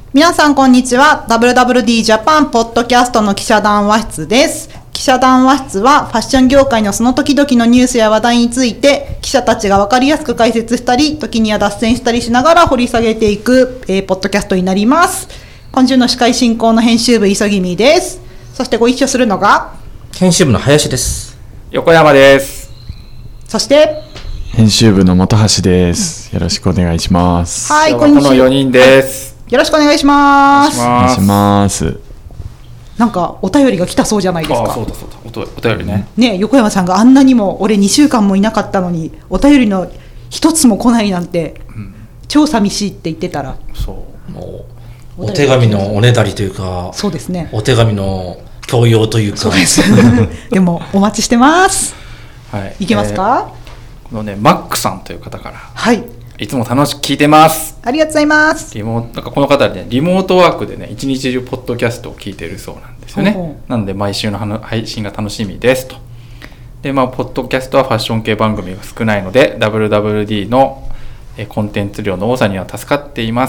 皆さんこんにちは。 WWD ジャパンポッドキャストの記者談話室です。記者談話室はファッション業界のその時々のニュースや話題について記者たちが分かりやすく解説したり、時には脱線したりしながら掘り下げていく、ポッドキャストになります。今週の司会進行の編集部磯君です。そしてご一緒するのが編集部の林です。 横山です。 そして編集部の本橋です。よろしくお願いします。 はい、 この4人です。 よろしくお願いします。 お願いします。 なんかお便りが来たそうじゃないですか。 そうだお便りね。 ね、横山さんがあんなにも俺2週間もいなかったのにお便りの一つも来ないなんて、超寂しいって言ってたら、 そうもうお手紙のおねだりというか、 そうですね、 お手紙の教養というか、 そうですでもお待ちしてます。 はい、 いけますか。 このねマックさんという方から、 はい、 いつも楽しく聞いてます。 ありがとうございます。 なんかこの方ね、リモートワークでね一日中ポッドキャストを聞いてるそうなんですよね。なので毎週の配信が楽しみですと。でポッドキャストはファッション系番組が少ないので WWD のコンテンツ量の多さには助かっています。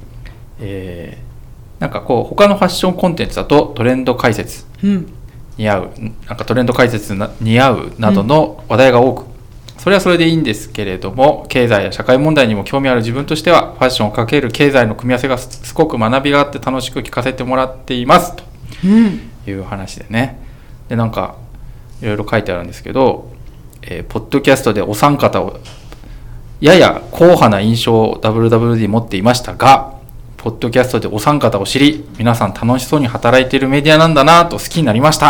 なんかこう他のファッションコンテンツだとトレンド解説、なんかトレンド解説似合うなどの話題が多く、それはそれでいいんですけれども、経済や社会問題にも興味ある自分としてはファッションをかける経済の組み合わせがすごく学びがあって楽しく聞かせてもらっていますという話でね。でなんかいろいろ書いてあるんですけど、ポッドキャストでお三方をやや硬派な印象を WWD 持っていましたが、ポッドキャストでお三方を知り、皆さん楽しそうに働いているメディアなんだなと好きになりました。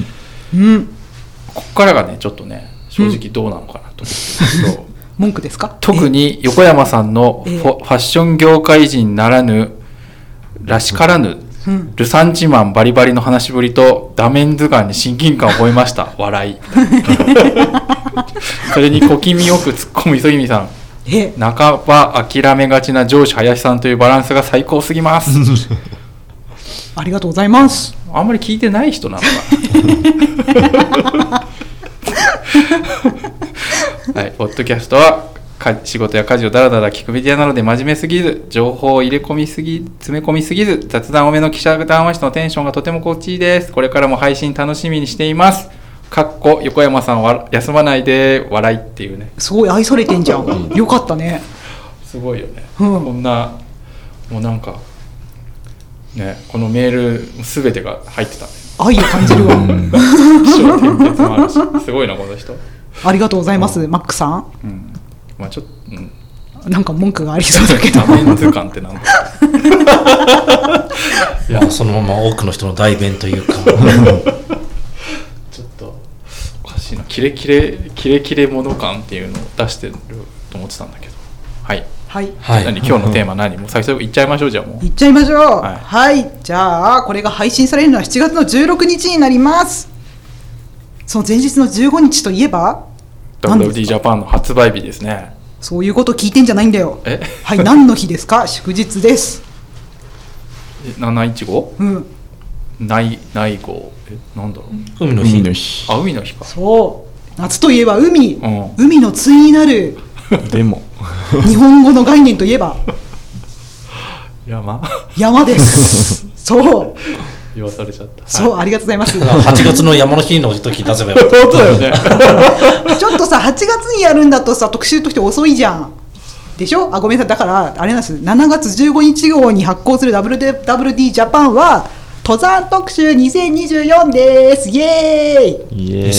ここからがねちょっとね正直どうなのかなと思ってるんですけど文句ですか。 特に横山さんのファッション業界人ならぬらしからぬルサンチマンバリバリの話しぶりとダメン図鑑に親近感を覚えました笑いそれに小気味よく突っ込む磯君さん、半ば諦めがちな上司林さんというバランスが最高すぎますありがとうございます。 あんまり聞いてない人なのかなはい、ポッドキャストは仕事や家事をだらだら聞くメディアなので真面目すぎず、情報を詰め込みすぎず、雑談多めの記者談話室のテンションがとても心地いいです。これからも配信楽しみにしています。横山さんは休まないで笑いっていうね。 すごい愛されてんじゃんよかったね。 すごいよね、こんなもうなんかね、このメール全てが入ってたね。 愛を感じるわすごいなこの人。ありがとうございます、マックさん。 ちょっと、 なんか文句がありそうだけどダメン図鑑ってなんだいやそのまま多くの人の代弁というかちょっとおかしいな、キレキレもの感っていうのを出してると思ってたんだけど、はい今日のテーマ何、もう最初言っちゃいましょう。じゃあもう言っちゃいましょう。はい、じゃあこれが配信されるのは7月の16日になります。その前日の15日といえば WWD ジャパンの発売日ですね。 そういうこと聞いてんじゃないんだよ。はい、何の日ですか。祝日です。 715？内号、なんだろう。 海の日。 海の日か。 そう、夏といえば海、海の対になるでも日本語の概念といえば山ですそう言わされちゃった。 そう、ありがとうございます。 8月の山の日の時出せばよかった。 本当だよねちょっとさ、8月にやるんだとさ、特集として遅いじゃんでしょ。ごめんなさい、だからあれなんです。7月15日号に発行する WWD ジャパンは登山特集2024です。イエーイ。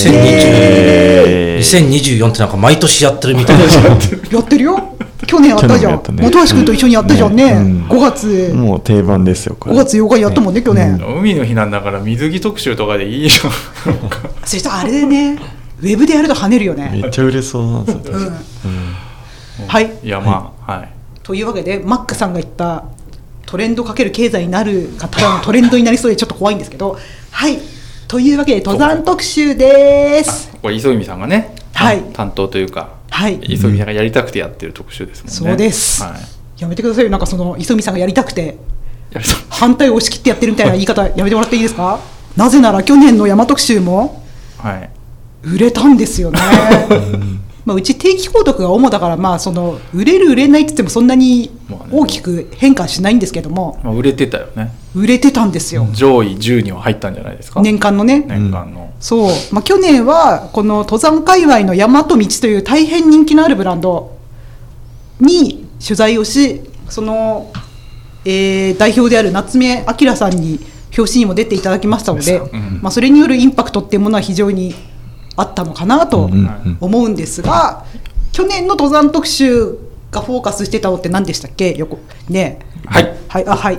2024ってなんか毎年やってるみたいなやってるよ。去年やったじゃん、本橋君と一緒にやったじゃんね、5月もう定番ですよこれ。 5月8日にやったもんね、去年。 海の日なんだから水着特集とかでいいじゃんそしたらあれでね、ウェブでやると跳ねるよね。 めっちゃ売れそうなんですよはい、というわけでマックさんが言ったトレンドかける経済になるか、ただのトレンドになりそうでちょっと怖いんですけど、はい、というわけで登山特集です。 これ磯海さんがね、担当というか、磯海さんがやりたくてやってる特集ですもんね。 そうです、やめてくださいよ。なんかその磯海さんがやりたくて反対を押し切ってやってるみたいな言い方やめてもらっていいですか。なぜなら去年の山特集も売れたんですよねうち定期購読が主だから、その売れる売れないって言ってもそんなに大きく変化しないんですけども、 売れてたよね。 売れてたんですよ、 上位10には入ったんじゃないですか、 年間のね。 年間の、 そう、去年はこの登山界隈の大和道という大変人気のあるブランドに取材をし、その、代表である夏目明さんに表紙にも出ていただきましたので、それによるインパクトっていうものは非常にあったのかなと思うんですが、去年の登山特集がフォーカスしてたのって何でしたっけ、ね。 はいはい、はい。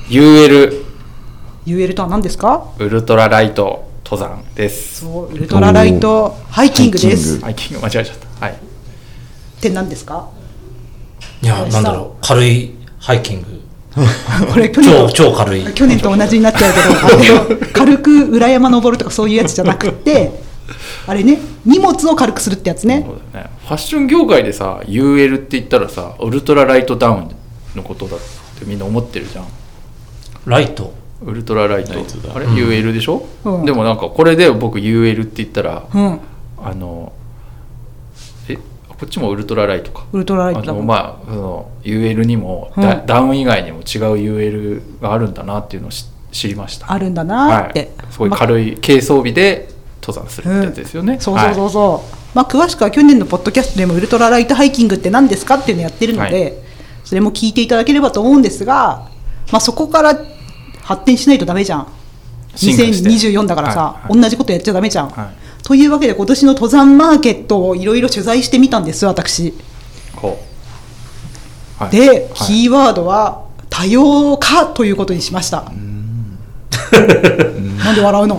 UL とは何ですか？ ウルトラライト登山です。 そう、ウルトラライトハイキングです。 ハイキング間違えちゃった。はい。 って何ですか？ いや、なんだろう、軽いハイキング。 これ超軽い。 去年と同じになっちゃうけど、軽く裏山登るとかそういうやつじゃなくて、あれね、荷物を軽くするってやつね。 そうだね。ファッション業界でさ、UL って言ったらさ、ウルトラライトダウンのことだってみんな思ってるじゃん。 ライト。 ウルトラライト。あれ、UL でしょ？ うんでもなんかこれで僕 UL って言ったら、 うん、 こっちもウルトラライトか。 ウルトラライトだもん。 その UL にも、ダウン以外にも違う UL があるんだなっていうのを知りました。 あるんだなって、 すごい軽い軽装備で登山するってやつですよね。 そう、詳しくは去年のポッドキャストでもウルトラライトハイキングって何ですかっていうのをやってるので、それも聞いていただければと思うんですが、そこから発展しないとダメじゃん。2024だからさ、同じことやっちゃダメじゃん。というわけで今年の登山マーケットをいろいろ取材してみたんです私。で、キーワードは多様化ということにしました。なんで笑うの？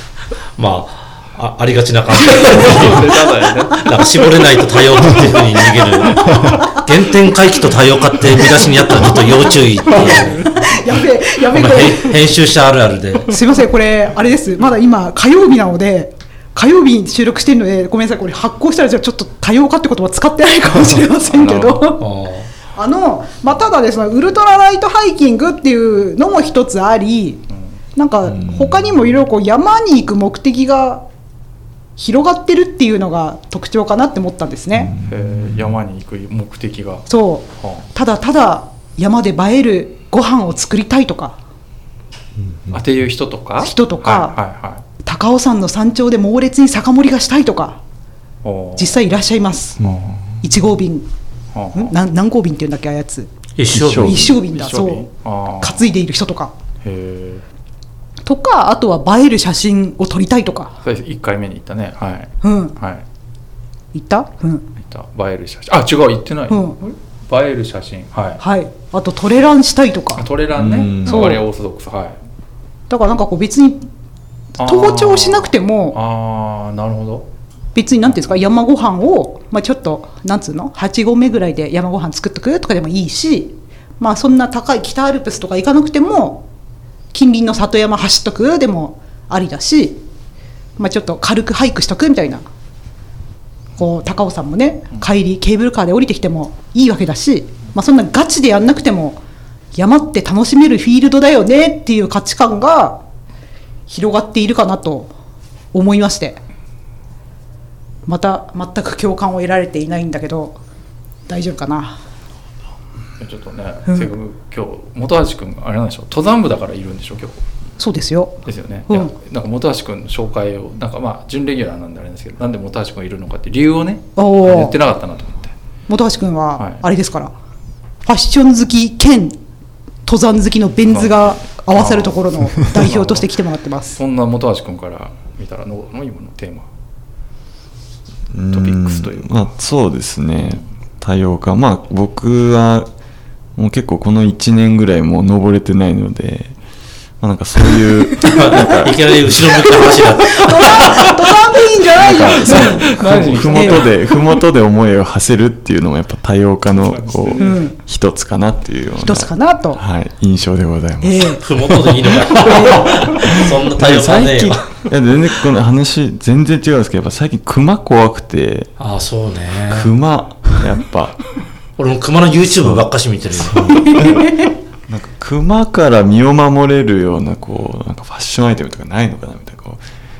ありがちな感じなんか絞れないと多様化っていうふうに逃げる原点回帰と多様化って見出しにあったらちょっと要注意っていうやべこれ編集者あるあるですいません、これあれです、まだ今火曜日なので、火曜日に収録してるのでごめんなさい、これ発行したらじゃあちょっと多様化って言葉使ってないかもしれませんけどただですね、ウルトラライトハイキングっていうのも一つあり、なんか他にもいろいろ山に行く目的が広がってるっていうのが特徴かなって思ったんですね。 山に行く目的が、 そう、ただ山で映えるご飯を作りたいとか、 っていう人とか、 高尾山の山頂で猛烈に酒盛りがしたいとか実際いらっしゃいます。1号便、何号便っていうんだっけ、あやつ一升瓶だ、そう担いでいる人とかとか、あとは映える写真を撮りたいとか。 1回目に行ったね。 行った？ 行った。映える写真、違う、行ってない。映える写真、 あとトレランしたいとか。 トレランね、そう、あれオーソドックス。だからなんかこう別に登頂しなくても、 なるほど、 別になんていうんですか、山ご飯をちょっとなんつうの、8合目ぐらいで山ご飯作っとくとかでもいいし、そんな高い北アルプスとか行かなくても近隣の里山走っとくでもありだし、ちょっと軽くハイクしとくみたいな、こう高尾山もね、帰りケーブルカーで降りてきてもいいわけだし、そんなガチでやんなくても山って楽しめるフィールドだよねっていう価値観が広がっているかなと思いまして、また全く共感を得られていないんだけど大丈夫かな。 ちょっとね、今日本橋君あれなんでしょう、登山部だからいるんでしょ今日。 そうですよ。 ですよね。なんか本橋君の紹介をなんか準レギュラーなんであれですけど、なんで本橋君がいるのかって理由をね言ってなかったなと思って。 本橋君はあれですから、ファッション好き兼登山好きのベン図が合わさるところの代表として来てもらってます。 そんな本橋君から見たら今のテーマ、トピックスというか。 そうですね、多様化、僕はもう結構この1年ぐらいもう登れてないので、なんかそういういきなり後ろ向きな話だ登山部員じゃないじゃんふもとで思いを馳せるっていうのもやっぱ多様化の一つかなっていうような、 一つかなと、 印象でございます。 ふもとでいいのかそんな多様化ね。 全然この話全然違うんですけど、やっぱ最近クマ怖くて。 そうね、 クマやっぱ俺もクマの YouTube ばっかし見てるよなんかクマから身を守れるようななんかファッションアイテムとかないのかなみたいな、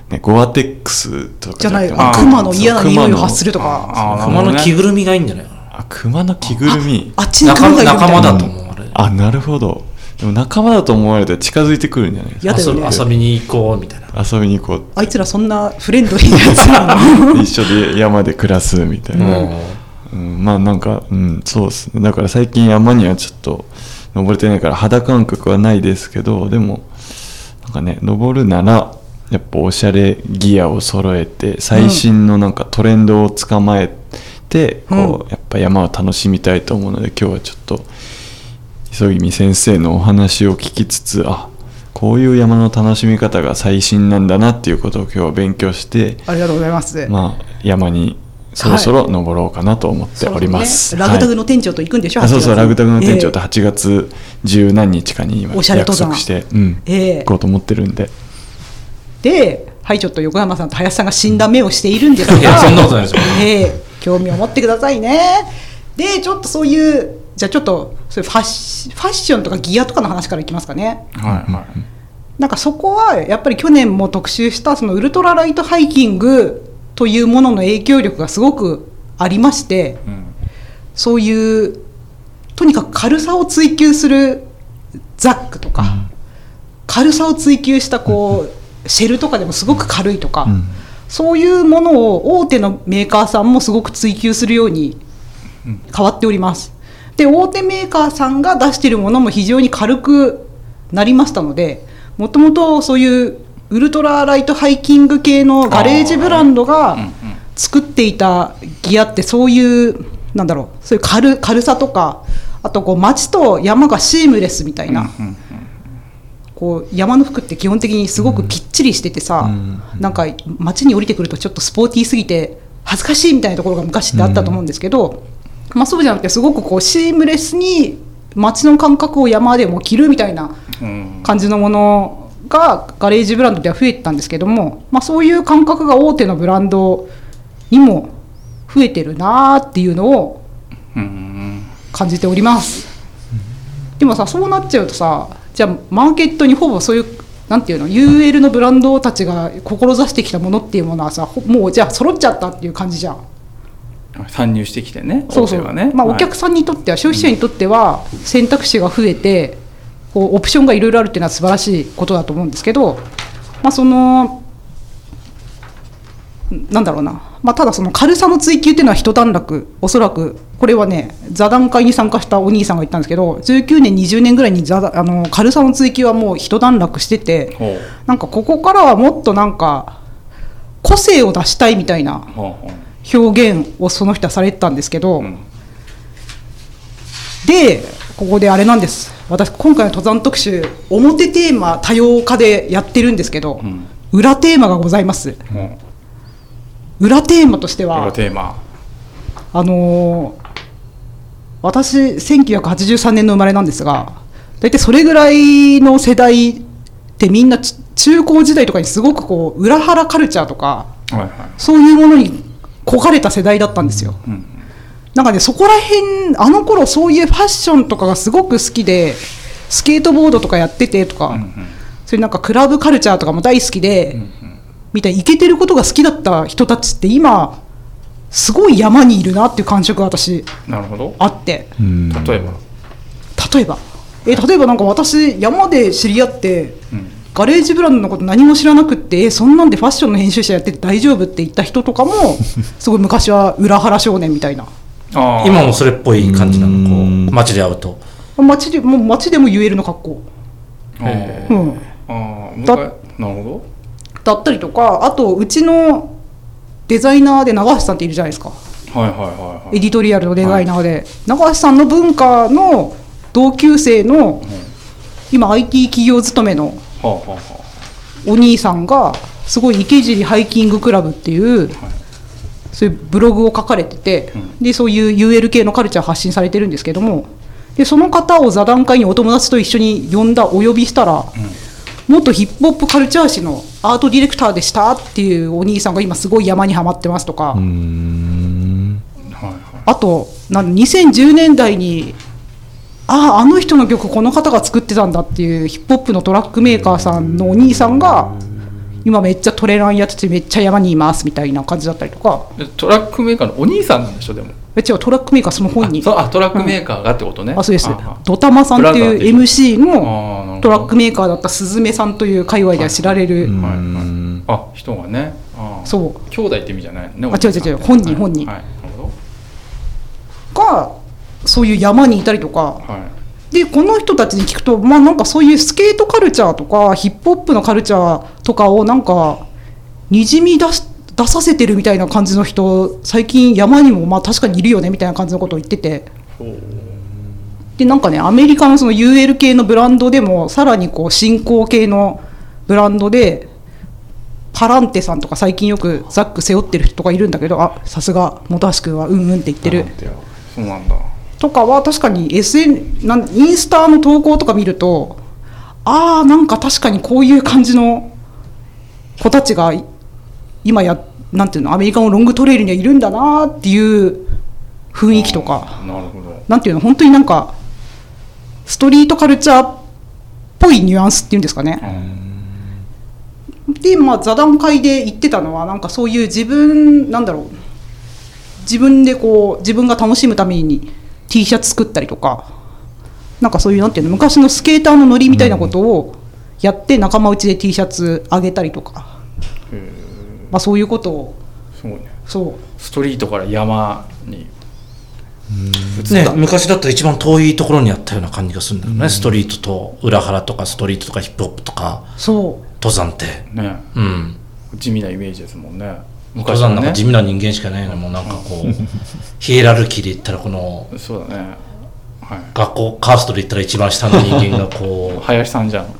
ね、ゴアテックスとかじゃない、 ク熊の嫌な匂いを発するとか。 熊の着ぐるみがいいんじゃないかな。 熊の着ぐるみ、 あっちに熊がいるみたいな。 仲間だと思われる。 あ、なるほど。でも仲間だと思われて近づいてくるんじゃないですか。 嫌だよね。 遊びに行こうみたいな。 遊びに行こう。 あいつらそんなフレンドリーなやつなの。 一緒で山で暮らすみたいな、まあなんか、そうですね。だから最近山にはちょっと登れてないから肌感覚はないですけど、でもなんかね、登るならやっぱおしゃれギアを揃えて最新のなんかトレンドを捕まえて、こうやっぱ山を楽しみたいと思うので、今日はちょっと磯君先生のお話を聞きつつ、こういう山の楽しみ方が最新なんだなっていうことを今日は勉強して、 ありがとうございます。 山にそろそろ登ろうかなと思っております。 ラグタグの店長と行くんでしょ。 そうそう、ラグタグの店長と8月10何日かに今約束して行こうと思ってるんで。 で、ちょっと横山さんと林さんが死んだ目をしているんですが、 いやそんなことないですよ。 興味を持ってくださいね。で、ちょっとそういうじゃあちょっとそういうファッションとかギアとかの話からいきますかね。なんかそこはやっぱり去年も特集したそのウルトラライトハイキングというものの影響力がすごくありまして、そういうとにかく軽さを追求するザックとか、軽さを追求したシェルとかでもすごく軽いとか、そういうものを大手のメーカーさんもすごく追求するように変わっております。で、大手メーカーさんが出しているものも非常に軽くなりましたので、もともとそういうウルトラライトハイキング系のガレージブランドが作っていたギアってそういうそういう軽さとか、あと街と山がシームレスみたいな、山の服って基本的にすごくぴっちりしててさ、なんか街に降りてくるとちょっとスポーティーすぎて恥ずかしいみたいなところが昔ってあったと思うんですけど、そうじゃなくてすごくシームレスに街の感覚を山でも着るみたいな感じのものがガレージブランドでは増えてたんですけども、そういう感覚が大手のブランドにも増えてるなっていうのを感じております。でもさ、そうなっちゃうとさ、じゃあマーケットにほぼそういうなんていうの UL のブランドたちが志してきたものっていうものはさ、もうじゃあ揃っちゃったっていう感じじゃん。 参入してきてね。 そうそう、お客さんにとっては、消費者にとっては選択肢が増えてオプションがいろいろあるっていうのは素晴らしいことだと思うんですけど、そのなんだろうな、ただその軽さの追求っていうのは一段落、おそらくこれはね、座談会に参加したお兄さんが言ったんですけど、19年20年ぐらいに軽さの追求はもう一段落してて、なんかここからはもっとなんか個性を出したいみたいな表現をその人はされてたんですけど、でここであれなんです、私今回の登山特集表テーマ多様化でやってるんですけど、裏テーマがございます。裏テーマとしては、私1983年の生まれなんですが、大体それぐらいの世代ってみんな中高時代とかにすごく裏腹カルチャーとか、そういうものに焦がれた世代だったんですよ。なんかね、そこら辺あの頃そういうファッションとかがすごく好きで、スケートボードとかやっててとか、そういうなんかクラブカルチャーとかも大好きで、みたいにイケてることが好きだった人たちって今すごい山にいるなっていう感触が私あって、 例えばなんか私山で知り合って、ガレージブランドのこと何も知らなくって、そんなんでファッションの編集者やってて大丈夫って言った人とかもすごい昔は裏腹少年みたいな。 今もそれっぽい感じなの、街で会うと。 街でも言えるの格好。 なるほど。 だったりとか、あとうちのデザイナーで長橋さんっているじゃないですか。エディトリアルのデザイナーで、長橋さんの文化の同級生の、今 IT 企業勤めのお兄さんがすごい池尻ハイキングクラブっていう、そういうブログを書かれてて、でそういう UL 系のカルチャー発信されてるんですけども、でその方を座談会にお友達と一緒にお呼びしたら、元ヒップホップカルチャー誌のアートディレクターでしたっていうお兄さんが今すごい山にはまってますとか、あと2010年代にあの人の曲この方が作ってたんだっていうヒップホップのトラックメーカーさんのお兄さんが今めっちゃトレランやっててめっちゃ山にいますみたいな感じだったりとか。 でトラックメーカーのお兄さんなんでしょでも。 違う、トラックメーカーその本人。 トラックメーカーがってことね。 そうです。 あドタマさんっていう MC あーなるほどのトラックメーカーだったスズメさんという界隈では知られる、 はいはい、人がね。 そう兄弟って意味じゃないね。 違う本人、 はい、なるほど。 がそういう山にいたりとか、 はい、 でこの人たちに聞くと、なんかそういうスケートカルチャーとかヒップホップのカルチャーとかをなんかにじみ出させてるみたいな感じの人、最近山にも確かにいるよねみたいな感じのことを言ってて、でなんかね、アメリカのその UL 系のブランドでもさらにこう新興系のブランドでパランテさんとか最近よくザック背負ってる人がいるんだけど、さすが本橋君はうんって言ってる。 そうなんだ。 とかは確かにインスタの投稿とか見ると、なんか確かにこういう感じの子たちが今なんていうの、アメリカのロングトレイルにはいるんだなっていう雰囲気とか、 なるほど。 なんていうの、本当になんかストリートカルチャーっぽいニュアンスっていうんですかね。で座談会で言ってたのは、なんかそういう自分でこう自分が楽しむために T シャツ作ったりとか、なんかそういうなんていうの、昔のスケーターのノリみたいなことをやって仲間内で T シャツあげたりとか、そういうことを。 そうね。 そうストリートから山に昔だったら一番遠いところにあったような感じがするんだよね、ストリートと裏腹とかストリートとかヒップホップとか登山ってね、地味なイメージですもんね。 登山なんか地味な人間しかないのも、なんかこうヒエラルキーで言ったらこのそうだね、はい、 学校カーストで言ったら一番下の人間がこう林さんじゃん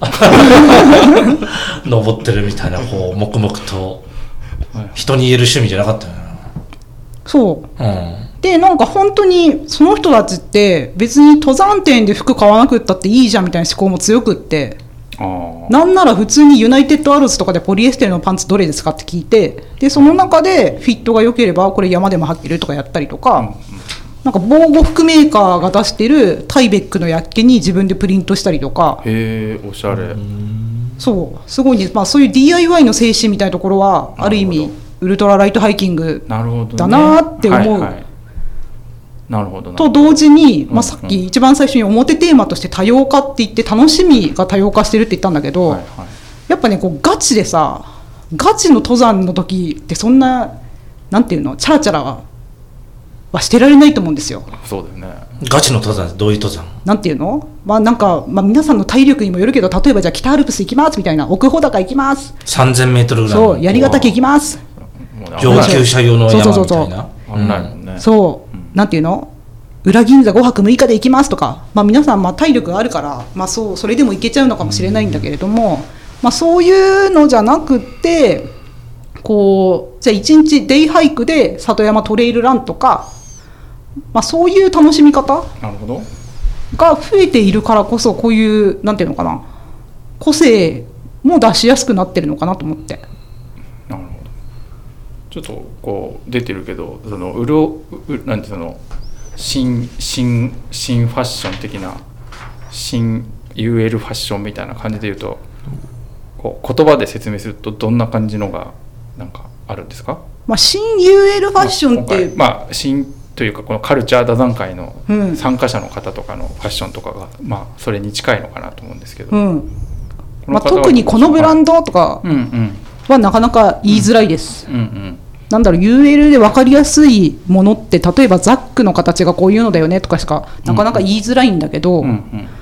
登ってるみたいな、こう黙々と人に言える趣味じゃなかったよな。 そう、でなんか本当にその人たちって別に登山店で服買わなくったっていいじゃんみたいな思考も強くって、なんなら普通にユナイテッドアローズとかでポリエステルのパンツどれですかって聞いて、でその中でフィットが良ければこれ山でも履けるとかやったりとか、なんか防護服メーカーが出してるタイベックのヤッケに自分でプリントしたりとか。 へえ、おしゃれ。 そうすごいね、そういう DIY の精神みたいなところはある意味ウルトラライトハイキングだなって思う。 なるほどと同時に、さっき一番最初に表テーマとして多様化って言って、楽しみが多様化してるって言ったんだけど、やっぱねこうガチでさ、ガチの登山の時ってそんななんていうの、チャラチャラはしてられないと思うんですよ。 そうだよね。 ガチの登山ってどういう登山なんていうの、なんか、皆さんの体力にもよるけど、例えばじゃあ北アルプス行きますみたいな、奥穂高行きます、 3000メートルぐらい、 そう槍ヶ岳行きます、 上級者用の山みたいな、 そうなんていうの、裏銀座5泊6日で行きますとか、皆さん体力があるから、それでも行けちゃうのかもしれないんだけれども、そういうのじゃなくってこうじゃあ1日デイハイクで里山トレイルランとか、そういう楽しみ方が増えているからこそ、こういうなんていうのかな、個性も出しやすくなってるのかなと思って。 なるほど。ちょっとこう出てるけど、そのなんていうの、新ファッション的な新 UL ファッションみたいな感じで言うと、こう言葉で説明するとどんな感じのがなんかあるんですか？ 新 UL ファッションって、 新というかこのカルチャー座談会の参加者の方とかのファッションとかが、それに近いのかなと思うんですけど、 特にこのブランドとかはなかなか言いづらいです。なんだろう、 UL で分かりやすいものって、例えばザックの形がこういうのだよねとかしかなかなか言いづらいんだけど、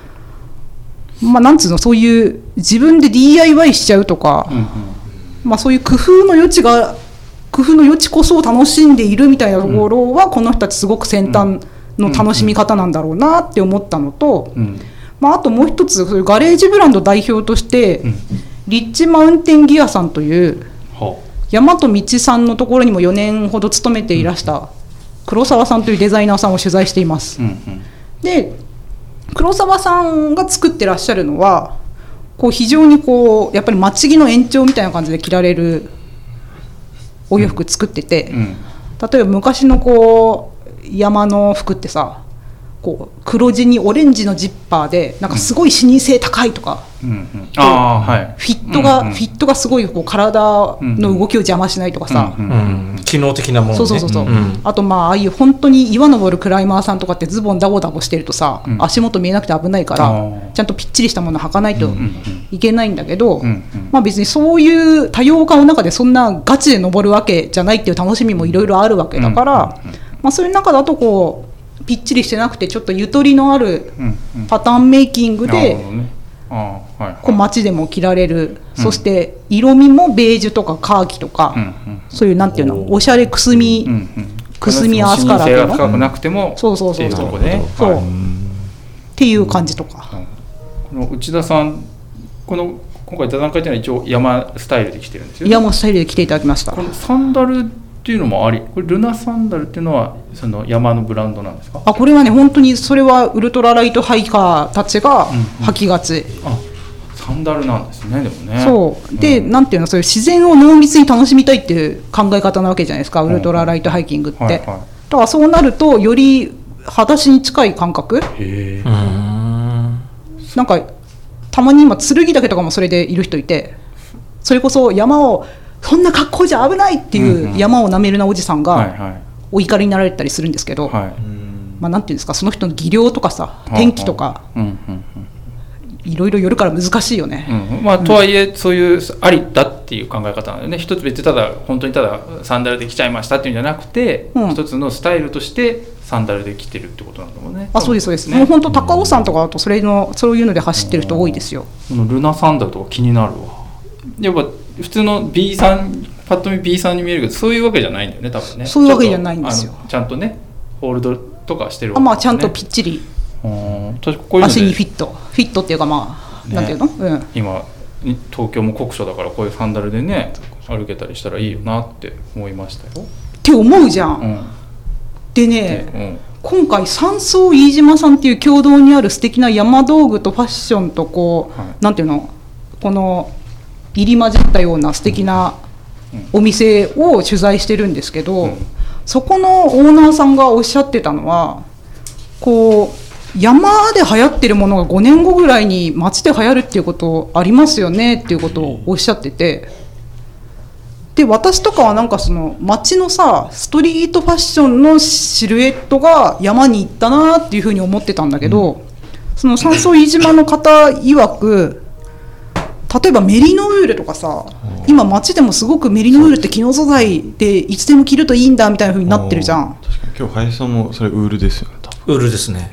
なんつうの、そういう自分で DIY しちゃうとか、そういう工夫の余地こそを楽しんでいるみたいなところは、この人たちすごく先端の楽しみ方なんだろうなって思ったのと、あともう一つ、そういうガレージブランド代表として、リッチマウンテンギアさんという大和道さんのところにも4年ほど勤めていらした黒沢さんというデザイナーさんを取材しています。で黒沢さんが作ってらっしゃるのは、こう非常にこうやっぱり街着の延長みたいな感じで着られるお洋服作ってて、例えば昔のこう山の服ってさ、 こう黒地にオレンジのジッパーでなんかすごい視認性高いとか、 はい、 フィットがすごいこう体の動きを邪魔しないとかさ、 機能的なものね。 そう、あとああいう本当に岩登るクライマーさんとかってズボンダボダボしてるとさ、足元見えなくて危ないからちゃんとぴっちりしたもの履かないといけないんだけど、別にそういう多様化の中でそんなガチで登るわけじゃないっていう楽しみもいろいろあるわけだから、そういう中だとこうぴっちりしてなくてちょっとゆとりのあるパターンメイキングでこう街でも着られる、そして色味もベージュとかカーキとか、そういうなんていうのおしゃれくすみアースカラーが高くなくてもそうっていう感じとか。 この内田さん今回座談会というのは一応山スタイルで着てるんですよね。 山スタイルで着ていただきました。 このサンダルっていうのもあり、これルナサンダルっていうのはその山のブランドなんですか？ これはね本当にそれはウルトラライトハイカーたちが履きがち、 サンダルなんですね。でもねそうで、なんていうのそういう自然を濃密に楽しみたいっていう考え方なわけじゃないですか、ウルトラライトハイキングって、だからそうなるとより裸足に近い感覚、なんかたまに今剣岳とかもそれでいる人いて、それこそ山をそんな格好じゃ危ないっていう山をなめるなおじさんがお怒りになられたりするんですけど、なんていうんですか、その人の技量とかさ天気とかいろいろよるから難しいよね。 とはいえそういうありだっていう考え方なんでね。一つ別に本当にただサンダルで着ちゃいましたっていうんじゃなくて、一つのスタイルとしてサンダルで着てるってことなんだもんね。 そうですね。もう本当高尾山とかだとそういうので走ってる人多いですよ。 このルナサンダルとか気になるわ。やっぱ普通の B さんパッと見 B さんに見えるけどそういうわけじゃないんだよね多分ね。 そういうわけじゃないんですよ。 ちゃんとねホールドとかしてるわけ、 ちゃんとぴっちり足にフィットっていうかなんていうの、 今東京も酷暑だからこういうサンダルでね歩けたりしたらいいよなって思いましたよって思うじゃん、でね、今回山荘飯島さんっていう共同にある素敵な山道具とファッションとこう、なんていうのこの入り混じったような素敵なお店を取材してるんですけど、そこのオーナーさんがおっしゃってたのはこう山で流行ってるものが5年後ぐらいに街で流行るっていうことありますよねっていうことをおっしゃってて、で私とかはなんかその街のさストリートファッションのシルエットが山に行ったなっていうふうに思ってたんだけど、その山荘飯島の方曰く例えばメリノウールとかさ、今街でもすごくメリノウールって機能素材でいつでも着るといいんだみたいな風になってるじゃん。 確かに今日林さんもそれウールですよね。 ウールですね。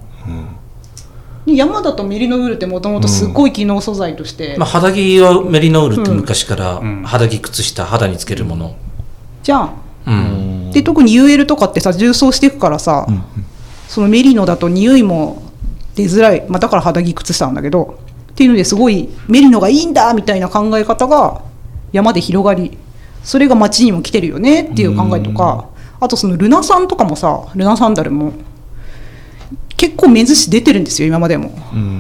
山だとメリノウールってもともとすごい機能素材として、 肌着はメリノウールって昔から肌着靴下肌につけるものじゃん、で特に UL とかってさ重装していくからさ、そのメリノだと匂いも出づらい、だから肌着靴下なんだけどっていうのですごいメリノがいいんだみたいな考え方が山で広がり、それが街にも来てるよねっていう考えとか、あとそのルナサンとかもさ、ルナサンダルも結構目印出てるんですよ今までも、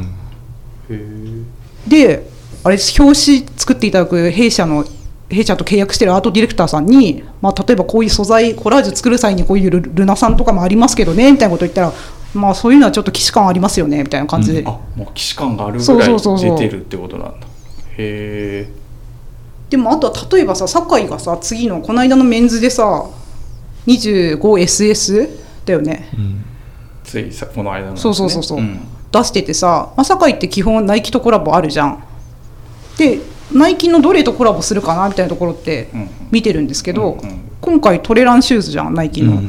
であれ表紙作っていただく弊社と契約してるアートディレクターさんに、例えばこういう素材コラージュ作る際にこういうルナサンとかもありますけどねみたいなこと言ったら、そういうのはちょっと既視感ありますよねみたいな感じで、 もう既視感があるぐらい出てるってことなんだ。へえ。 でもあとは例えばさ酒井がさ次のこの間のメンズでさ 25SS だよね、 ついさこの間の、ね、 そう、出しててさ、酒井って基本ナイキとコラボあるじゃん。でナイキのどれとコラボするかなみたいなところって見てるんですけど、今回トレランシューズじゃんナイキの、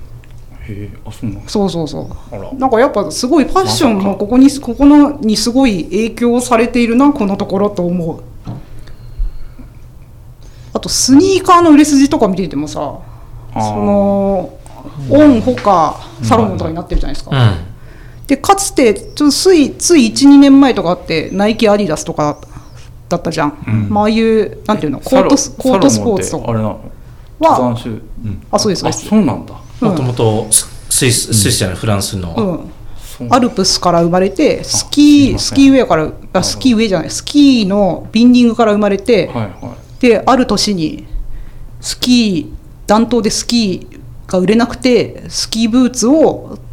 そうなんかやっぱすごいファッションもここにすごい影響されているなこのところと思う。あとスニーカーの売れ筋とか見ててもさ、そのオンホカサロモンとかになってるじゃないですか、でかつてつい 1,2 年前とかあってナイキアディダスとかだったじゃん、ああいうなんていうのコートスポーツとかはそうです、 そうなんだ。 もともとスイスじゃないフランスの、 アルプスから生まれてスキーウェアからスキーウェアじゃないスキーのビンディングから生まれて、である年に暖冬でスキーが売れなくてスキーブーツを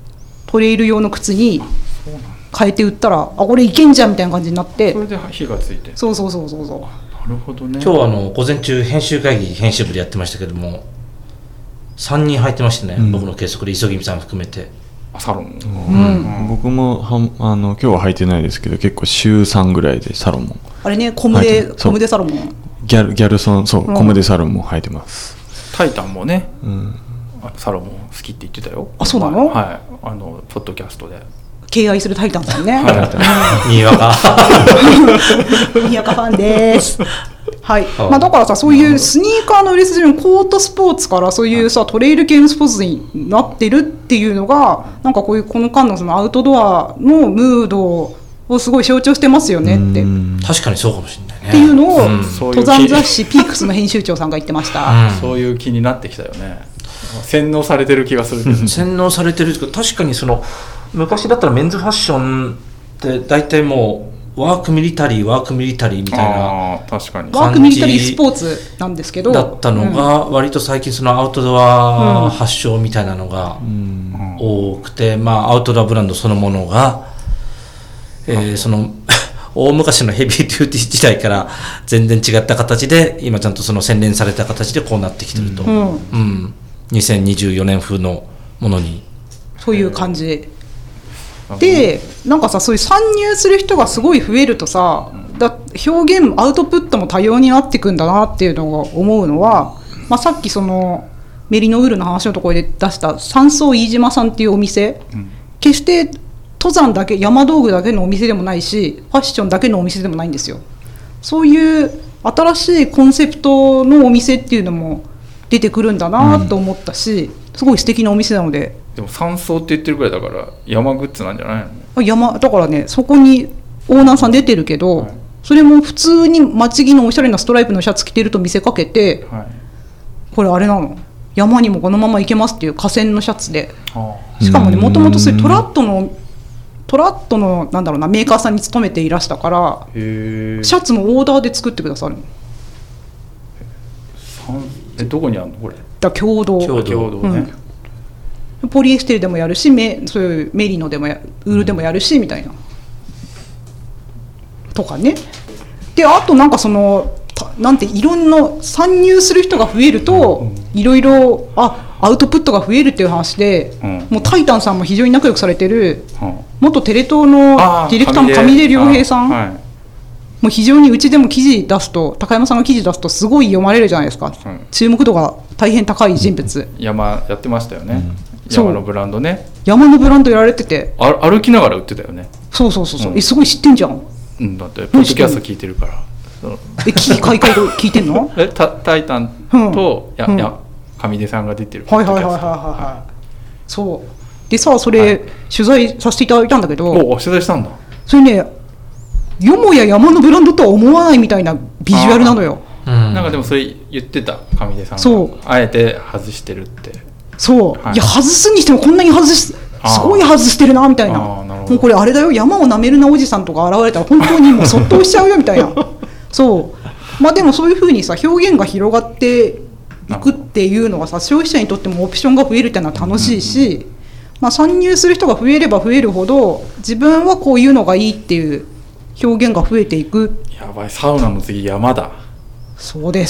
トレイル用の靴に変えて売ったら、これいけんじゃんみたいな感じになって、 それで火がついて。 そうなるほどね。 今日午前中編集会議編集部でやってましたけども、3人入ってましたね、僕の計測で磯君さん含めて。 サロン、 僕も今日は履いてないですけど、結構週3ぐらいでサロモン、 あれね、コムデサロモン、 ギャルソン、そう、コムデサロモン履いてます。 タイタンもね、サロモン好きって言ってたよ。 あ、そうなの？ はい、ポッドキャストで敬愛するタイタンさんね。 にわかにわかファンです。はい。だからさ、そういうスニーカーの売れ筋のコートスポーツからそういうさトレイル系のスポーツになってるっていうのが、なんかこの間のそのアウトドアのムードをすごい象徴してますよねって。 確かにそうかもしれないね。 っていうのを、登山雑誌ピークスの編集長さんが言ってました。 そういう気になってきたよね。洗脳されてる気がするけど。 洗脳されてるけど、確かに昔だったらメンズファッションって大体もうワークミリタリーみたいな確かにワークミリタリースポーツなんですけどだったのが、割と最近そのアウトドア発祥みたいなのが多くて、アウトドアブランドそのものが、その大昔のヘビーデューティー時代から全然違った形で今ちゃんとその洗練された形でこうなってきてると、2024年風のものにそういう感じで、なんかさ、そういう参入する人がすごい増えるとさ、表現アウトプットも多様になっていくんだなっていうのを思うのは、さっきそのメリノウールの話のところで出した山荘飯島さんっていうお店、決して登山だけ山道具だけのお店でもないし、ファッションだけのお店でもないんですよ。そういう新しいコンセプトのお店っていうのも出てくるんだなと思ったし、すごい素敵なお店なので。 でも山荘って言ってるくらいだから山グッズなんじゃないの？ 山だからね、そこにオーナーさん出てるけど、それも普通に街着のおしゃれなストライプのシャツ着てると見せかけて、これあれなの、山にもこのまま行けますっていう河川のシャツで、しかもね、もともとそういうトラットのなんだろうな、メーカーさんに勤めていらしたから、シャツもオーダーで作ってくださるの。 どこにあるのこれ？ 共同ね、ポリエステルでもやるし、そういうメリノでもウールでもやるしみたいなとかね。で、あとなんかそのなんていろんな参入する人が増えると、いろいろアウトプットが増えるっていう話で、もうタイタンさんも非常に仲良くされてる、元テレ東のディレクターの上出良平さん、もう非常にうちでも記事出すと、高山さんが記事出すとすごい読まれるじゃないですか、注目度が大変高い人物。 山やってましたよね、山のブランドね。 山のブランドやられてて、 歩きながら売ってたよね。 そう、すごい知ってんじゃん。 だってポッドキャスト聞いてるから。 買い聞いてんの？ タイタンと上出さんが出てる。 そうでさ、それ、取材させていただいたんだけど、 取材したんだ。 それね、よもや山のブランドとは思わないみたいなビジュアルなのよ。 なんかでもそれ言ってた、上出さんがあえて外してるって。そう、いや外すにしてもこんなにすごい外してるなみたいな。もうこれあれだよ、山を舐めるなおじさんとか現れたら本当にもうそっとしちゃうよみたいな。そうでもそういうふうにさ、表現が広がっていくっていうのはさ、消費者にとってもオプションが増えるっていうのは楽しいし、参入する人が増えれば増えるほど自分はこういうのがいいっていう表現が増えていく。 やばい、サウナの次山だ。 そうです、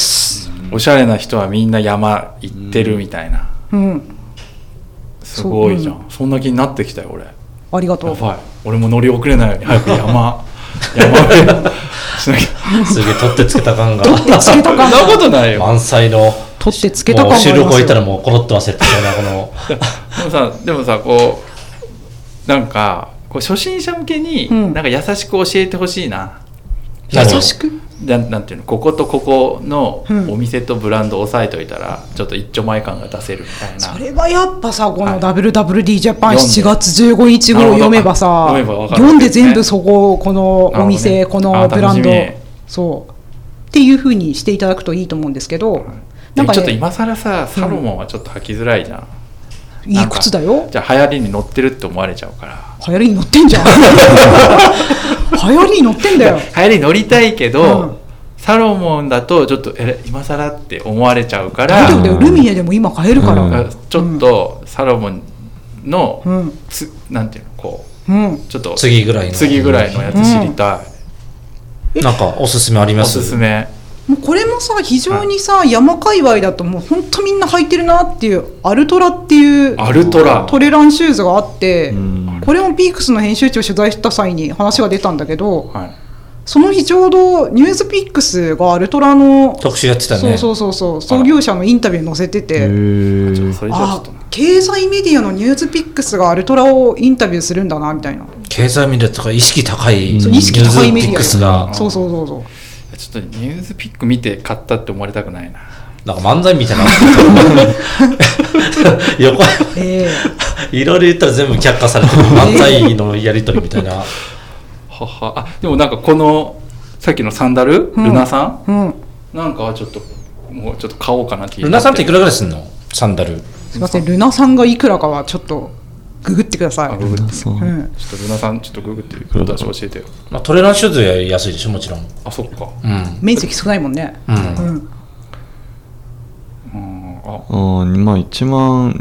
おしゃれな人はみんな山行ってるみたいな、すごいじゃん、そんな気になってきたよ俺。 ありがとう。 やばい、俺も乗り遅れないように早く山しなきゃ。 すげえ取ってつけた感が。 取ってつけた感が。 そんなことないよ。 満載の。 取ってつけた感がありますよ。 収録終えたらもうコロッと忘れてたよな、この。でもさ、こうなんかこう初心者向けになんか優しく教えてほしいな。 優しく？ なんていうの、こことここのお店とブランドを押さえといたらちょっと一丁前感が出せるみたいな。 それはやっぱさ、この WWD ジャパン7月15日号を読めばさ、読んで全部そこ、このお店、このブランド、そうっていう風にしていただくといいと思うんですけど、 でもちょっと今更さ、サロモンはちょっと履きづらいじゃん。 いい靴だよ。 じゃあ流行りに乗ってるって思われちゃうから。 流行りに乗ってんじゃん。流行りに乗ってんだよ。 流行りに乗りたいけど、サロモンだとちょっと今更って思われちゃうから。 大丈夫だよ、ルミネでも今買えるから。 ちょっとサロモンの、 うんなんていうのこうん、 うちょっと次ぐらいのやつ知りたい、 なんかおすすめありおます？ すすめ。 もうこれもさ非常にさ、山界隈だともうほんとみんな履いてるなっていうアルトラっていうアルトラトレランシューズがあって、 うんこれもピークスの編集長を取材した際に話が出たんだけど、 はい、 その日ちょうどニュースピックスがアルトラの特集やってたね。 そう創業者のインタビュー載せてへて、 ちょっとーそれじゃあちょっと経済メディアのニュースピックスがアルトラをインタビューするんだなみたいな、 経済メディアとか意識高いそう意識高いメディアニュースピックスがそうちょっとニュースピック見て買ったって思われたくないな。 なんか漫才みたいな横いろいろ言ったら全部却下されてる漫才のやり取りみたいな。 ははあ、でもなんかこのさっきのサンダル、ルナさん、 うん、 なんかはちょっともうちょっと買おうかなってルナさんっていくらぐらいすんの？サンダル。 すいません、ルナさんがいくらかはちょっとググってください。 ググってそううん、 ちょっとルナさんちょっとググって私教えてよ。 まあ、トレーラーシューズより安いでしょもちろん。 あ、そっか。 うん。 面積少ないもんね。 うんあ、 まあ1万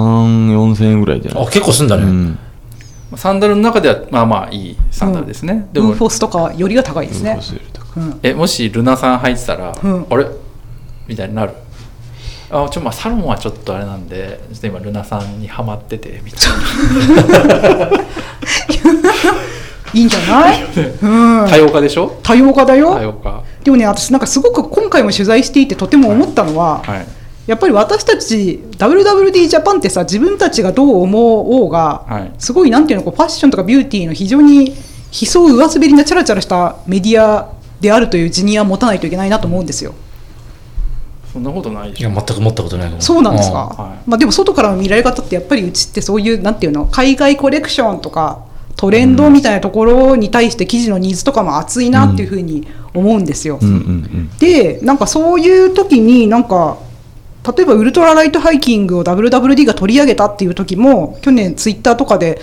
3、4千円ぐらいじゃないあ、結構すんだね。 うんサンダルの中ではまあまあいいサンダルですね。でもウーフォスとかよりが高いですね。 もしルナさん入ってたら、 うんあれみたいになる。あ、まあサロンはちょっとあれなんで、ちょっと今ルナさんにハマっててみたいな。 いいんじゃない？うん、 多様化でしょ？ 多様化だ多よ。 様化。 でもね、私なんかすごく今回も取材していてとても思ったのは、 はい。 やっぱり私たち WWD ジャパンってさ、自分たちがどう思おうが、 はいすごいなんていうの、こうファッションとかビューティーの非常に悲壮上滑りなチャラチャラしたメディアであるという自認は持たないといけないなと思うんですよ。 そんなことないでいやしょ。 全く持ったことないかも。 そうなんですか、 はいまあ、でも外からの見られ方ってやっぱりうちってそういうなんていうの、海外コレクションとかトレンドみたいなところに対して記事のニーズとかも熱いなっていうふうに思うんですよ、 うんうんうんでなんかそういう時になんか例えばウルトラライトハイキングを WWD が取り上げたっていう時も去年ツイッターとかで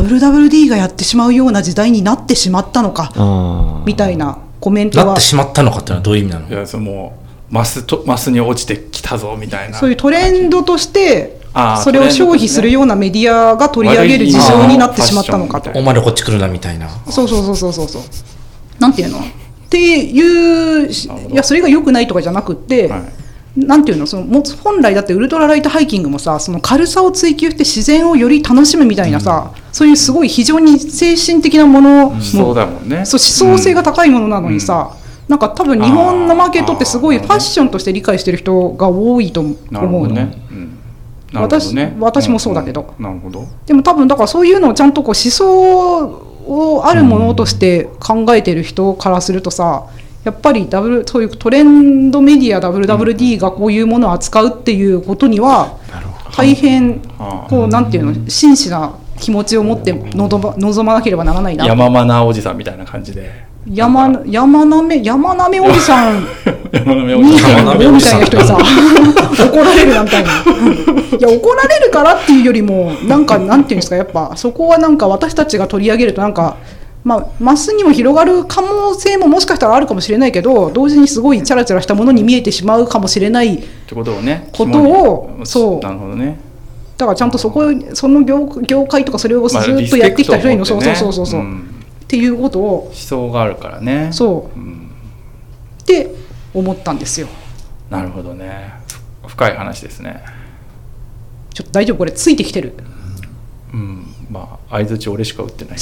WWD がやってしまうような時代になってしまったのかあーみたいなコメントがなってしまったのかっていうのはどういう意味なの？ いや、そのもうマスに落ちてきたぞみたいな。 そういうトレンドとしてあーそれを消費するようなメディアが取り上げる事情になってしまったのかと。 悪いお前らこっち来るなみたいな。 そうなんていうのっていういやそれが良くないとかじゃなくって、 はいなんていうの、そのも本来だってウルトラライトハイキングもさ、その軽さを追求して自然をより楽しむみたいなさ、そういうすごい非常に精神的なものも、 そうだもんね。 そう思想性が高いものなのにさ、なんか多分日本のマーケットってすごいファッションとして理解してる人が多いと思なるほうの、 どね。うんなるほどね。 私もそうだけどなるほど。 でも多分だからそういうのをちゃんとこう思想をあるものとして考えてる人からするとさ、やっぱりそういうトレンドメディア WWD がこういうものを扱うっていうことには大変こうなんていうの、真摯な気持ちを持って望まなければならないな。 山マナーおじさんみたいな感じで。 山なめおじさん山なめおじさん。 2.5みたいな人にさ怒られるみたいな。いや怒られるからっていうよりもなんていうんですか、やっぱそこはなんか私たちが取り上げるとなんかマスにも広がる可能性ももしかしたらあるかもしれないけど、同時にすごいチャラチャラしたものに見えてしまうかもしれないってことをね。 ことを肝にそうなるほどね。 だからちゃんとその業界とかそれをずっとやってきた人にの、そうっていうことを思想があるからね。 そうって思ったんですよ。 なるほどね。深い話ですね。 ちょっと大丈夫、これついてきてる？ まあ相づち俺しか打ってない。 ち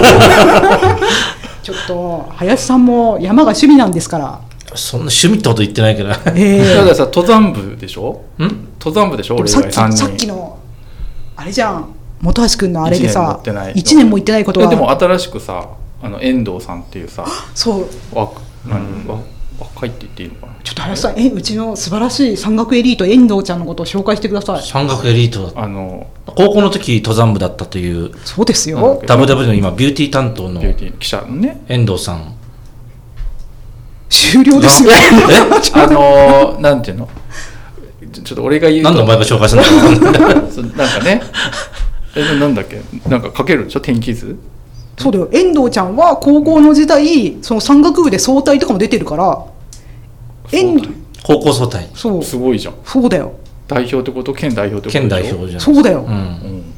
ょっと林さんも山が趣味なんですから。 そんな趣味ってこと言ってないけど。 だからさ、登山部でしょ？登山部でしょ？俺以外3人。 さっきのあれじゃん、本橋くんのあれでさ、 1 年も行ってないことは。 でも新しくさ、遠藤さんっていうさ、 そう若いって言っていいのかな。 ちょっと林さん、うちの素晴らしい山岳エリート遠藤ちゃんのことを紹介してください。 山岳エリート高校の時登山部だったという。 そうですよ。 WW の今ビューティー担当のビューティー記者のね、 遠藤さん。 終了ですよ。 なんていうの、ちょっと俺が言うと何でお前が紹介するのなんかね、なんだっけ、なんか書けるでしょ、天気図。 そうだよ、遠藤ちゃんは高校の時代その山岳部で総体とかも出てるから。 高校総体。 そうすごいじゃん。 そうだよ。 代表ってこと？県代表ってこと？ 県代表じゃん。 そうだよ。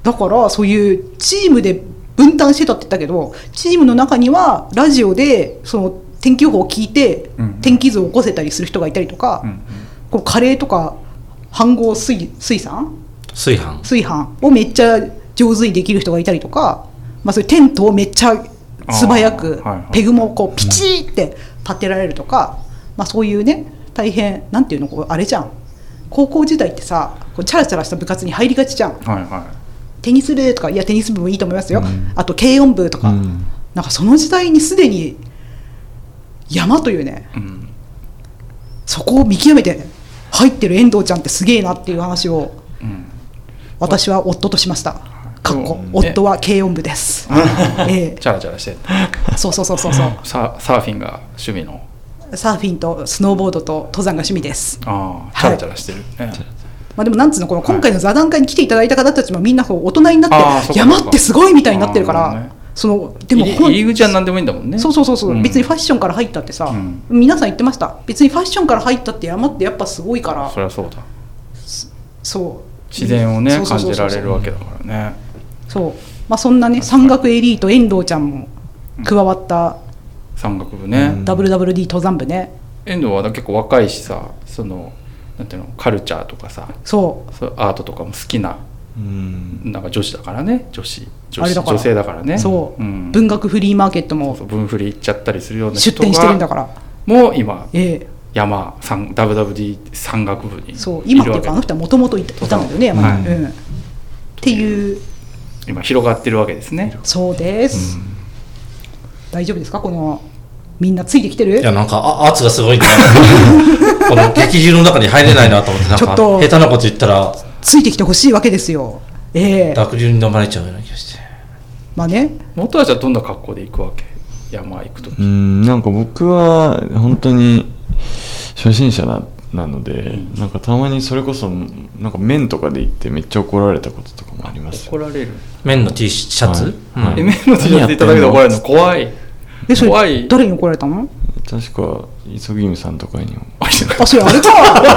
だからそういうチームで分担してたって言ったけど、チームの中にはラジオでその天気予報を聞いて天気図を起こせたりする人がいたりとか、こうカレーとか飯盒炊飯をめっちゃ上手にできる人がいたりとか、まあ、そういうテントをめっちゃ素早くペグもこうピチーって立てられるとか、まあ、そういうね大変なんていうのこうあれじゃん、高校時代ってさこうチャラチャラした部活に入りがちじゃん、テニス部とか、いやテニス部もいいと思いますよ、あと軽音部とか、なんかその時代にすでに山というね、そこを見極めて入ってる遠藤ちゃんってすげえなっていう話を、私は夫としました。夫は軽音部です。 チャラチャラしてそうサーフィンが趣味の、 サーフィンとスノーボードと登山が趣味です。 チャラチャラしてる、 まあ、でもなんつうのこの今回の座談会に来ていただいた方たちもみんなこう大人になって山ってすごいみたいになってるから、そのでも入り口は何でもいいんだもんね。 そう、別にファッションから入ったってさ、皆さん言ってました。別にファッションから入ったって山ってやっぱすごいから。 そりゃそうだ。 そう自然をね感じられるわけだからね。そう、 まあ、そんなね山岳エリート遠藤ちゃんも加わった山岳部ね、 WWD 登山部ね。 遠藤は結構若いしさ、そのなんていうのカルチャーとかさ、そうアートとかも好きな、なんか女子だからね、女性だからね。そう、 文学フリーマーケットも文フリ行っちゃったりするような人が出店してるんだから、 もう今、WWD 山岳部にいるわけ。 そう今っていうかあの人はもともといたんだよね、山に、っていう今広がってるわけですね。 そうです、大丈夫ですか、このみんなついてきてる？ いやなんか圧がすごいねこの激汁の中に入れないなと思って、なんか下手なこと言ったらついてきてほしいわけですよ。 濁流に飲まれちゃうような気がして。 まあね、 元はじゃあどんな格好で行くわけ？山行くとき。 なんか僕は本当に初心者なので、なんかたまにそれこそなんか麺とかで行ってめっちゃ怒られたこととかもあります。 怒られる？ 麺の T シャツ？ 麺の T シャツいただけで怒られるの怖い。 怖い。誰に怒られたの？ 確か磯君さんとかにも。 それあれか。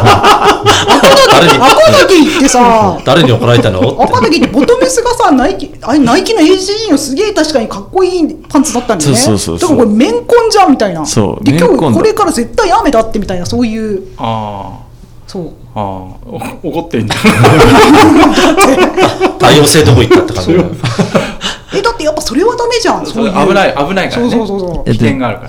赤崎行ってさ。 誰に怒られたの？ 赤崎ってボトムスがさナイキの ACG のすげえ確かにかっこいいパンツだったんだよね。そうだからこれメンコンじゃんみたいな。そう。で今日これから絶対雨だってみたいなそういう。そう。 怒ってんじゃん。 多様性どこ行ったって感じ。 だってやっぱそれはダメじゃん。 危ないからね。そう危険があるから。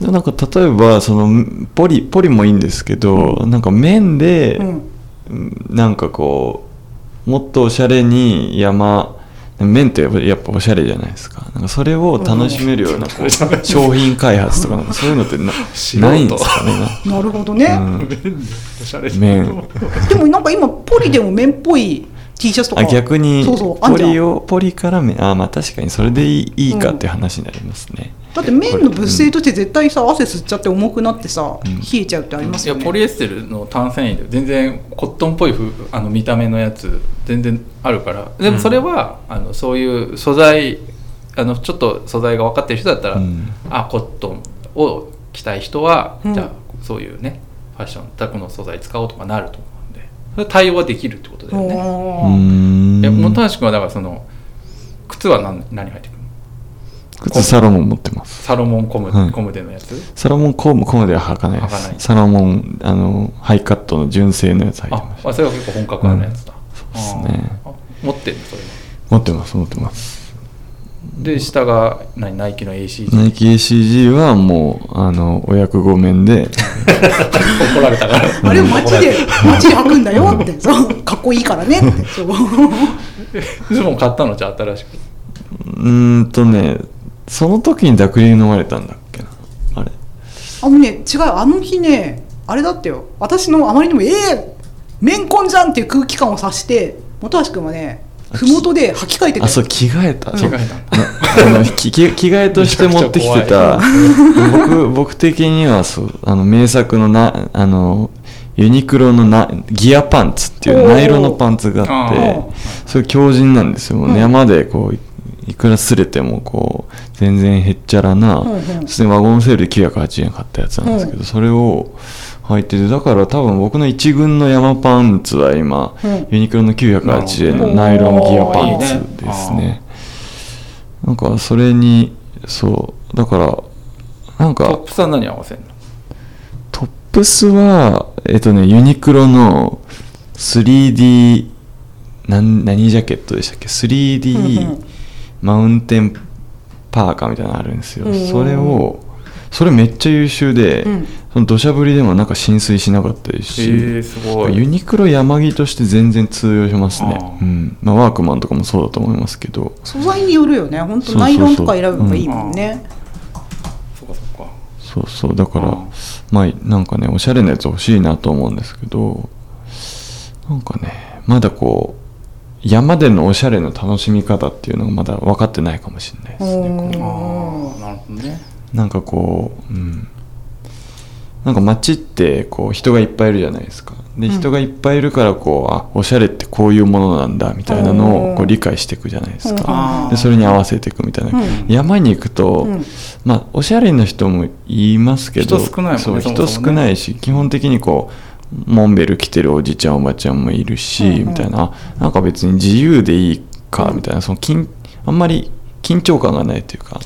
なんか例えばそのポリもいいんですけど、なんか面でなんかこうもっとおしゃれに面ってやっぱおしゃれじゃないですか。なんかそれを楽しめるようなこう商品開発とかなんかそういうのってないんですかね。 なるほどね。 面。 でもなんか今ポリでも面っぽい。T シャツとか逆にポリからまあ確かにそれでいいかっていう話になりますね。 だって綿の物性として絶対さ汗吸っちゃって重くなってさ、冷えちゃうってありますよね。 いやポリエステルの単繊維で全然コットンっぽい見た目のやつ全然あるから、でもそれは、そういう素材ちょっと素材が分かってる人だったら、コットンを着たい人は、じゃあそういうねファッションこの素材使おうとかなると思うんで、それ対応はできるってことだよね。本橋君はだからその靴は何入ってくるの？ 靴サロモン持ってます。 サロモンコムでのやつ？ サロモンコムでは履かないです。サロモンハイカットの純正のやつ履いてます。 それは結構本格派のやつだ。 そうですね。 持ってるのそれ？ 持ってます。 で下がナイキの ACG？ ナイキ ACG はもうお役御免で怒られたからあれを街で履くんだよってそうかっこいいからねってズボン買ったの？じゃあ新しく。 ねその時に濁流に飲まれたんだっけな。あれ違う、あの日ねあれだったよ。私のあまりにもメンコンじゃんっていう空気感を察して本橋君はねふもとで履き替えてた。 そう着替えた着替えとして持ってきてた僕的には名作のユニクロのギアパンツっていうナイロンのパンツがあってそれ強靭なんですよ。山でこういくら擦れてもこう全然へっちゃらな、普通にワゴンセールで980円買ったやつなんですけど、それを履いてて、だから多分僕の一軍の山パンツは今、ユニクロの980円のナイロンギアパンツですね。なんかそれにそうだからなんかトップスは何合わせるの？ トップスはユニクロの 3D 何ジャケットでしたっけ？ 3D マウンテンパーカーみたいなのあるんですよ。それめっちゃ優秀で、その土砂降りでもなんか浸水しなかったですし、 すごい。 ユニクロ山着として全然通用しますね。ワークマンとかもそうだと思いますけど、 素材によるよね。本当ナイロンとか選べばいいもんね。 そうだからまあなんかねおしゃれなやつ欲しいなと思うんですけど、なんかねまだこう山でのおしゃれの楽しみ方っていうのがまだ分かってないかもしれないですね。 なるほどね。 なんかこう、なんか街ってこう人がいっぱいいるじゃないですか。で人がいっぱいいるからこうおしゃれってこういうものなんだみたいなのをこう理解していくじゃないですか。でそれに合わせていくみたいな、山に行くと、まあおしゃれな人もいますけど、 人少ないもんね。 人少ないし、基本的にこうモンベル着てるおじちゃんおばちゃんもいるし、みたいな、なんか別に自由でいいかみたいな、あんまり緊張感がないというか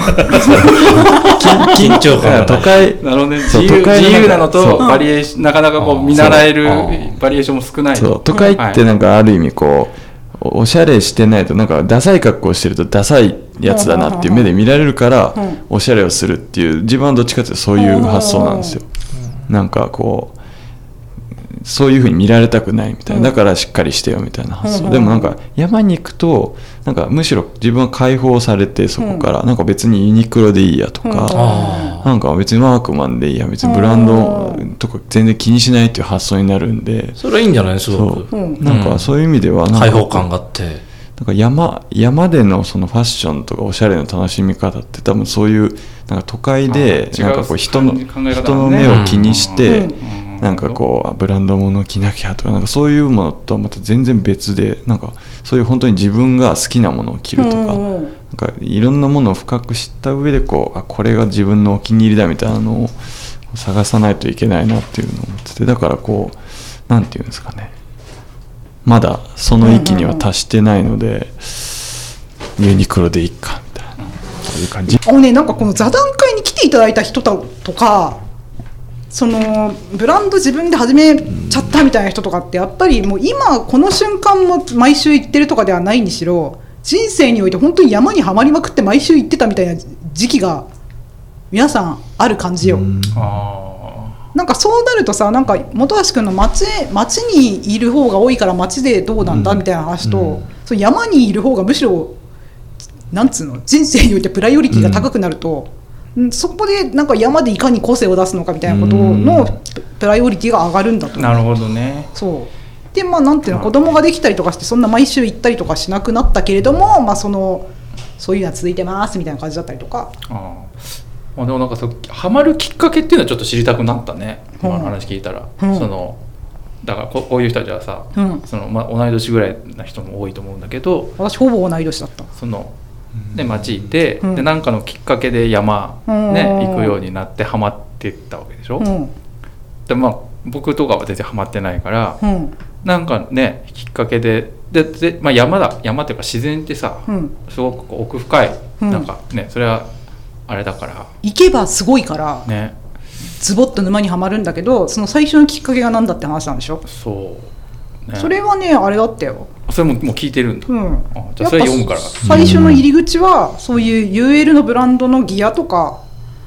緊張感が都会なるほどね。自由なのとバリエーションなかなかこう見習えるバリエーションも少ない。 そう都会ってなんかある意味こうおしゃれしてないとなんかダサい格好してるとダサいやつだなっていう目で見られるからおしゃれをするっていう、自分はどっちかというとそういう発想なんですよ。なんかこうそういう風に見られたくないみたいな、だからしっかりしてよみたいな発想。でもなんか山に行くとなんかむしろ自分は解放されて、そこからなんか別にユニクロでいいやとか、なんか別にワークマンでいいや、別にブランドとか全然気にしないっていう発想になるんで、 それはいいんじゃないですか。 なんかそういう意味ではなんか開放感があって、 なんか山でのそのファッションとかおしゃれの楽しみ方って多分そういうなんか都会でなんかこう人の目を気にしてなんかこうブランド物を着なきゃとか、なんかそういうものとはまた全然別で、なんかそういう本当に自分が好きなものを着るとか、なんかいろんなものを深く知った上でこうこれが自分のお気に入りだみたいなのを探さないといけないなっていうのを思ってて、だからこうなんていうんですかね、まだその域には達してないので、ユニクロでいいかみたいな、そういう感じ。 なんかこの座談会に来ていただいた人とか、そのブランド自分で始めちゃったみたいな人とかって、やっぱりもう今この瞬間も毎週行ってるとかではないにしろ、人生において本当に山にはまりまくって毎週行ってたみたいな時期が皆さんある感じよ。なんかそうなるとさ、なんか本橋君の町にいる方が多いから町でどうなんだみたいな話と、その山にいる方がむしろなんつうの、人生においてプライオリティが高くなると、そこでなんか山でいかに個性を出すのかみたいなことのプライオリティが上がるんだと思う。 なるほどね。 そうで、まあなんていうの、子供ができたりとかしてそんな毎週行ったりとかしなくなったけれども、まあそういうのは続いてますみたいな感じだったりとか。 でもなんかハマるきっかけっていうのはちょっと知りたくなったね、今の話聞いたら。だからこういう人たちはさ、同い年ぐらいな人も多いと思うんだけど、 私ほぼ同い年だった。 で町行って、でなんかのきっかけで山、ね、行くようになってハマっていったわけでしょ。でまあ僕とかは全然ハマってないから、なんかねきっかけでまあ、山っていうか自然ってさ、すごく奥深い、なんかねそれはあれだから行けばすごいからね、 ズボッと沼にはまるんだけど、その最初のきっかけが何だって話なんでしょ。 そうね、 それはねあれだったよ。 それもう聞いてるんだ。じゃあそれ読むから。 最初の入り口はそういう UL のブランドのギアとか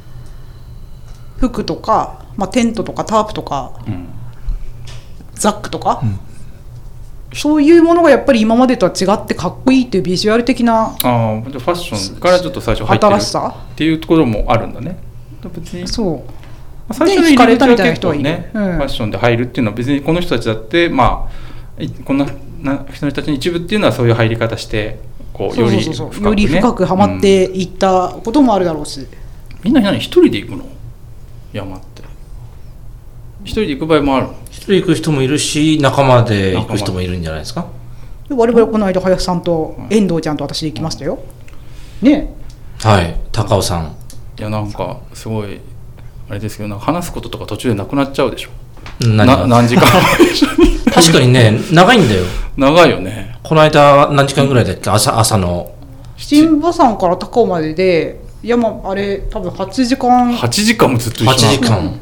服とか、まあ、テントとかタープとか、ザックとか、そういうものがやっぱり今までとは違ってかっこいいっていうビジュアル的なファッションからちょっと最初入ってるっていうところもあるんだね。別にそう最初の入り口は結構ね、ファッションで入るっていうのは別にこの人たちだって、まあこんな人たちの一部っていうのはそういう入り方してこうより深くはまっていったこともあるだろうし、 みんな一人で行くの？山って一人で行く場合もあるの？ 一人行く人もいるし、仲間で行く人もいるんじゃないですか。 我々この間林さんと遠藤ちゃんと私で行きましたよ、ね。 はい、高尾さん。 いやなんかすごいあれですけど、なんか話すこととか途中でなくなっちゃうでしょ。 何が何時間確かにね、長いんだよ。 長いよね。 この間何時間ぐらいだっけ、朝の。 新馬山から高尾までで、山あれ多分8時間。 8時間もずっと一緒なの。 8時間、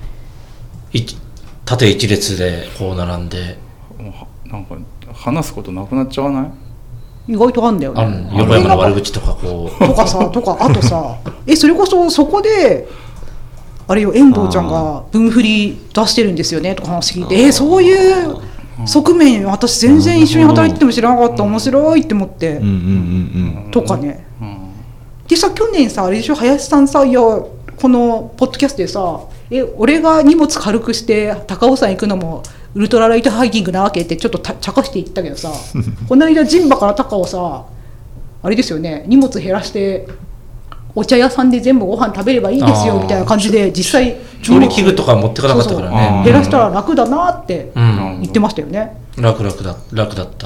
縦一列でこう並んで、 なんか話すことなくなっちゃわない？ 意外とあるんだよね。 横山の悪口とかこうとかさ、とかあとさ、それこそそこであれよ、遠藤ちゃんが分振り出してるんですよねとか話聞いて、そういう側面私全然一緒に働いてても知らなかった、面白いって思って、とかね。でさ、去年さあれでしょ、林さんさ、いやこのポッドキャストでさ、俺が荷物軽くして高尾山行くのもウルトラライトハイキングなわけってちょっと茶化して言ったけどさこの間陣馬から高尾さ、あれですよね、荷物減らしてお茶屋さんで全部ご飯食べればいいですよみたいな感じで、実際調理器具とか持ってかなかったからね。 減らしたら楽だなって言ってましたよね。 楽だった。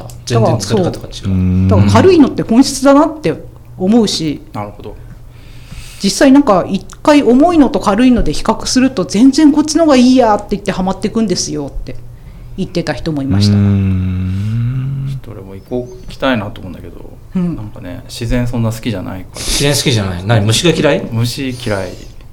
全然疲れ方が違う。 だから軽いのって本質だなって思うし、 なるほど。 実際なんか一回重いのと軽いので比較すると全然こっちの方がいいやって言ってハマっていくんですよって言ってた人もいました。 ちょっと俺も行きたいなと思うんだけど、なんかね、自然そんな好きじゃないから。 自然好きじゃない。何、虫が嫌い？ 虫嫌い。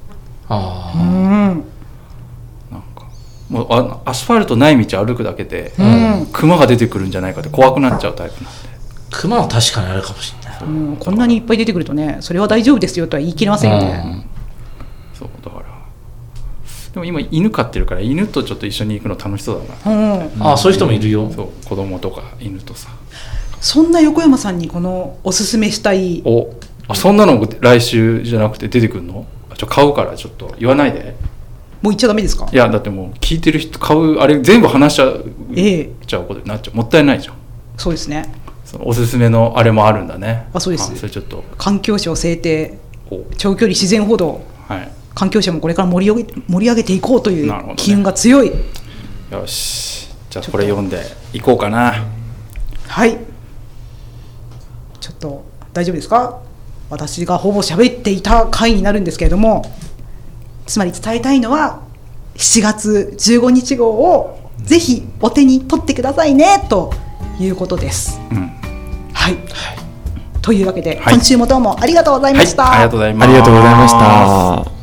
ああ。なんかもうアスファルトない道歩くだけで、熊が出てくるんじゃないかって怖くなっちゃうタイプなんで。 熊は確かにあるかもしれない。 こんなにいっぱい出てくるとね、それは大丈夫ですよとは言い切れませんよね。 そうだから。でも今犬飼ってるから犬とちょっと一緒に行くの楽しそうだな。 そういう人もいるよ。 そう、子供とか犬とさ。 そんな横山さんにこのおすすめしたい。 そんなの来週じゃなくて出てくるの？買うからちょっと言わないで。 もう言っちゃダメですか？ いやだってもう聞いてる人買うあれ全部話しちゃうことになっちゃう。もったいないじゃん。 そうですね。 おすすめのあれもあるんだね。 そうです。 それちょっと環境省制定長距離自然歩道、環境省もこれから盛り上げていこうという機運が強い。 よし、じゃあこれ読んでいこうかな。 はい、ちょっと大丈夫ですか？私がほぼ喋っていた回になるんですけれども、つまり伝えたいのは7月15日号をぜひお手に取ってくださいねということです。はい、というわけで、今週もどうもありがとうございました。 ありがとうございます。 ありがとうございました。